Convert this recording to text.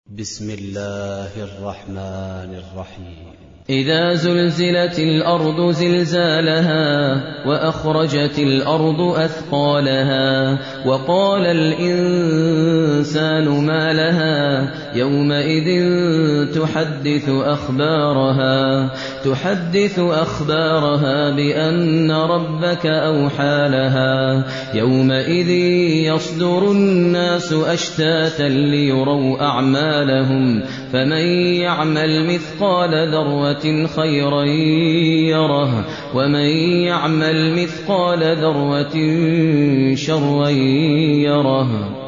بسم الله الرحمن الرحيم. إذا زلزلت الأرض زلزالها وأخرجت الأرض أثقالها وقال الإنسان ما لها يومئذ تحدث أخبارها بأن ربك أوحى لها يومئذ يصدر الناس أشتاتا ليروا أعمالهم فمن يعمل مثقال ذرة خيرا يره ومن يعمل مثقال ذرة شرا يره.